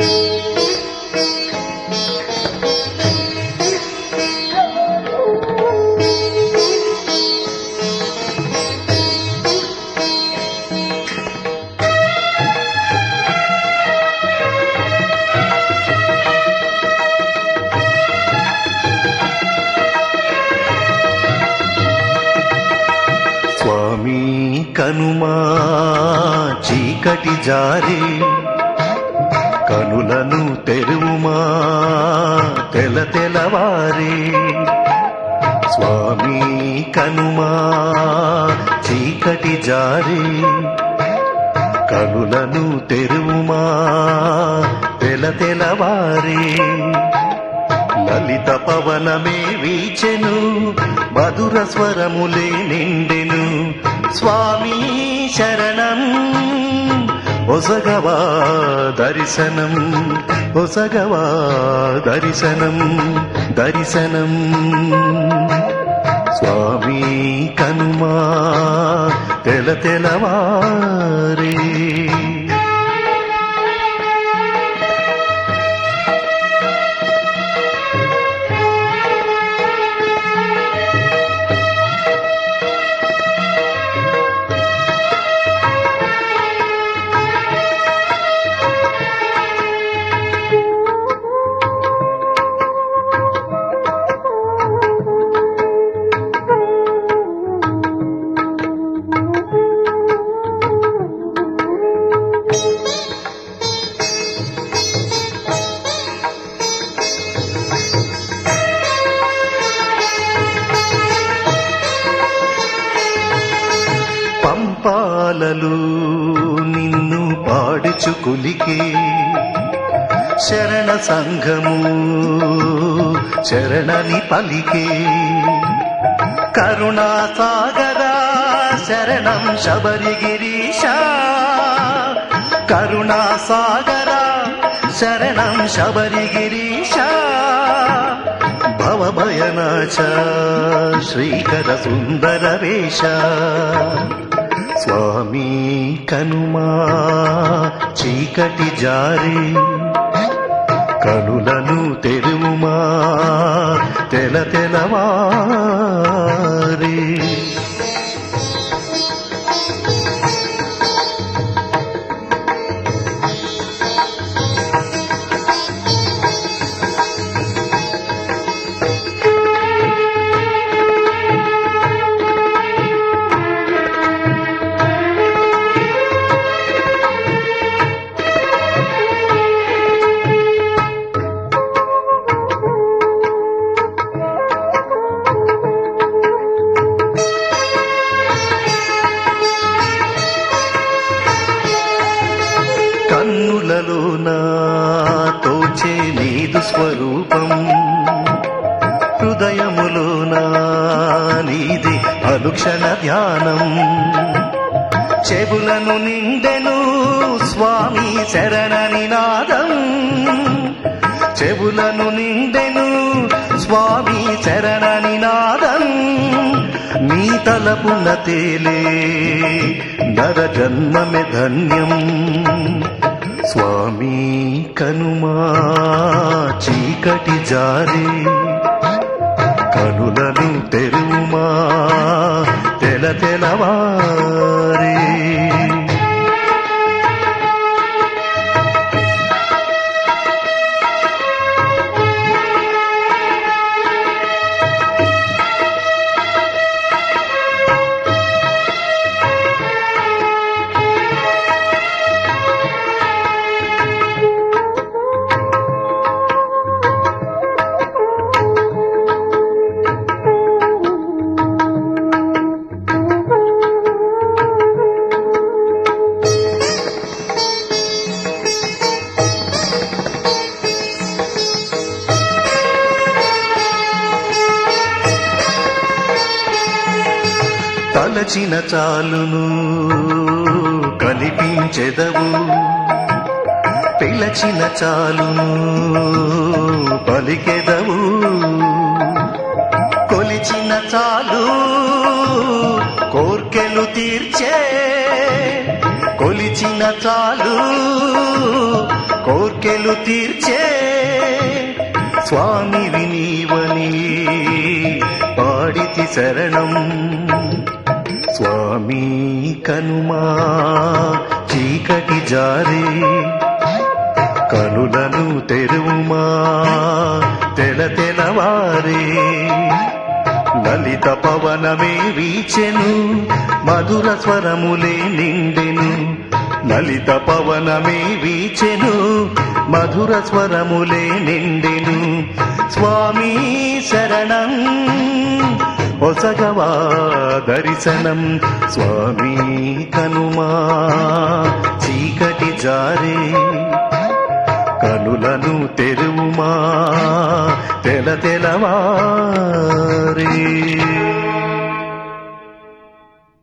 స్వామి కనుమా చీకటి జారే కనులను తెరువుమా తెలవారే. స్వామి కనుమా చీకటి జారే కనులను తెరువుమా తెలవారే. లలిత పవనమే వీచెను మధుర స్వరములే నిండెను. స్వామి శరణం ఒసగవా దర్శనం, ఒసగవా దర్శనం దర్శనం. స్వామి కనుమా తెలవారే. పంపాలలు నిన్ను పాడుచుకులికే శరణ సంఘము శరణని పలికే. కరుణా సాగరా శరణం శబరిగిరీశ, కరుణా సాగరా శరణం శబరిగిరీశ. భవభయనాశ శ్రీకర సుందర వేష. స్వామి కనుమా చీకటి జారే కనులను తెరువుమా తెలవారే. కన్నులలో నా తోచే నీదు స్వరూపం, హృదయములో నా నీది అనుక్షణ ధ్యానం. చెవులను నిండెను స్వామి శరణ నినాదం, చెవులను నిండెను స్వామి శరణ నినాదం. నీ తలపున తేలే నర జన్మమే ధన్యం. స్వామి కనుమా చీకటి జారే కనులను తెరువుమా తెలవారే. తలచిన చాలును కనిపించెదవు, పిలచిన చాలును పలికెదవు. కొలిచిన చాలు కోర్కెలు తీర్చే, కొలిచిన చాలు కోర్కెలు తీర్చే స్వామివి నీవని పాడితి శరణం. స్వామి కనుమా చీకటి జారే, కనులను తెరువుమా తెలవారే. లలిత పవనమే వీచెను, మధుర స్వరములే నిండెను. లలిత పవనమే వీచెను, మధుర స్వరములే నిండెను. స్వామి శరణం ఒసగవా దర్శనం. స్వామి కనుమా చీకటి జారే, కనులను తెరువుమా తెలవారే.